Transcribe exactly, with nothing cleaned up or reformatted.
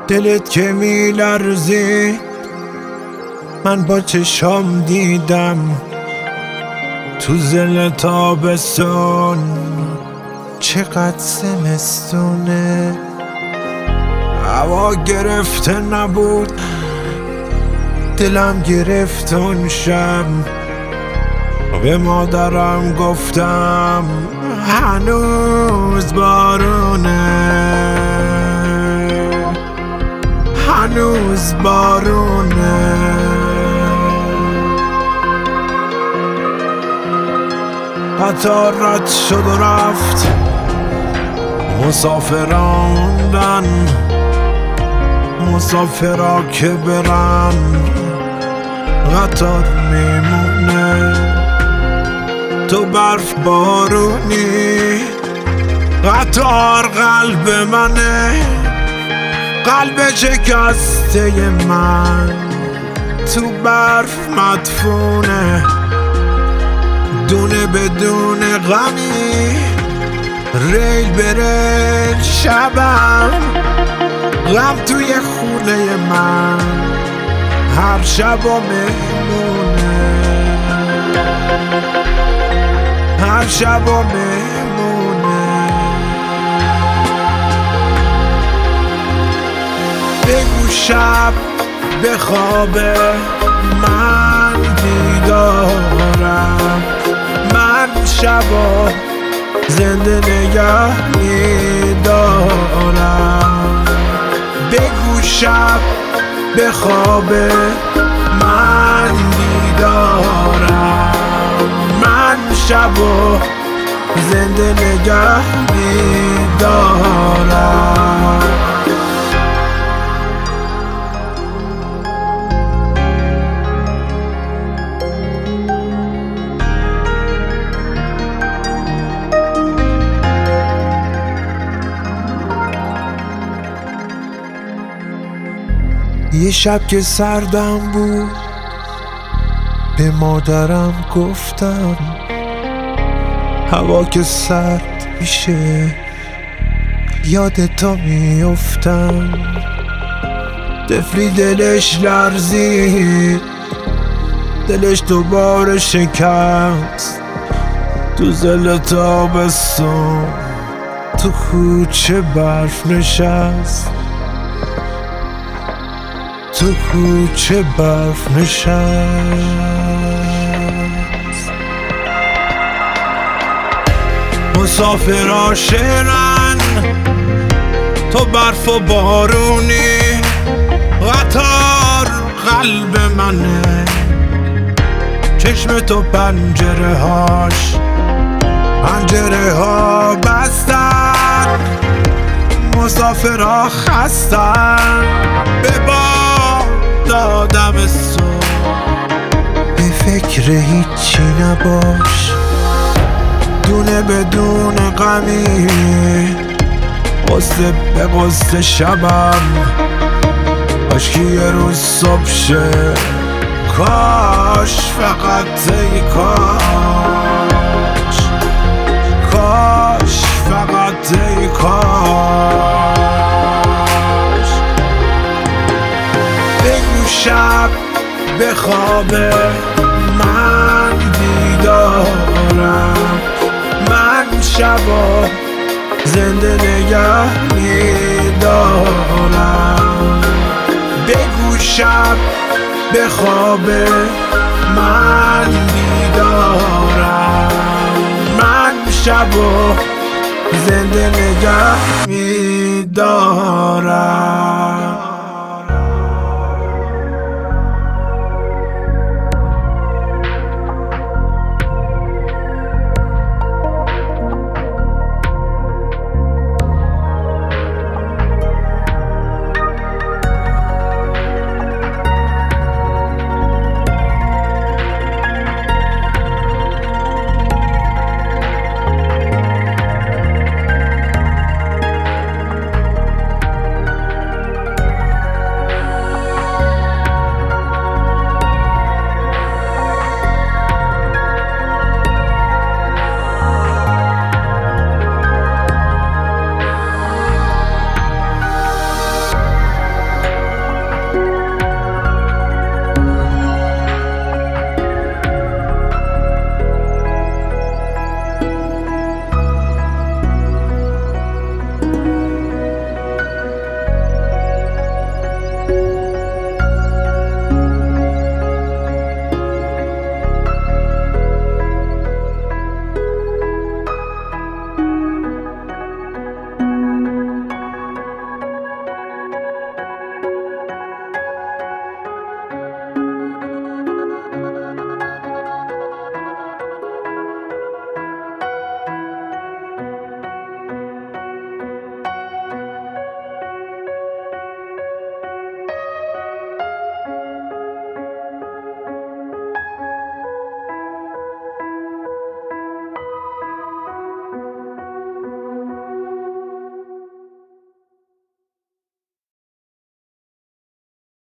دلت که میلرزید من با چشام دیدم تو زل تابستون چقدر زمستونه. هوا گرفته نبود دلم گرفت اون شب، به مادرم گفتم هنوز بارونه، هنوز بارونه. قطار رد شد و رفت، مسافراندن مسافرا که برن قطار میمونه. تو برف بارونی قطار قلب منه، قلب شکسته من تو برف مدفونه. دونه بدون غمی ریل به ریل شبم، غم توی خونه من هر شب و مهمونه، هر شب و مهمونه. بگو شب به خواب من بیدارم، من شبا زنده نگه میدارم. بگو شب به خواب من بیدارم، من شبا زنده نگه میدارم. یه شب که سردم بود به مادرم گفتم هوا که سرد میشه یاد تو میافتم. طفلی دلش لرزید، دلش دوباره شکست تو زل تابستون تو کوچه برف نشست، تو کوچه برف نشست. مسافرها شعرن تو برف و بارونی، قطار قلب منه چشم تو پنجره هاش پنجره ها بستن. مسافرها خستن به دادم صبح، به فکر هیچی نباش دونه بدون غمی، قصه به قصه شبم کاش که یه روز صبح شه، کاش فقط ای کاش، کاش فقط ای کاش. بگو شب به خواب من بیدارم، من شبا زنده نگه میدارم. بگو شب به خواب من بیدارم، من شبا زنده نگه میدارم.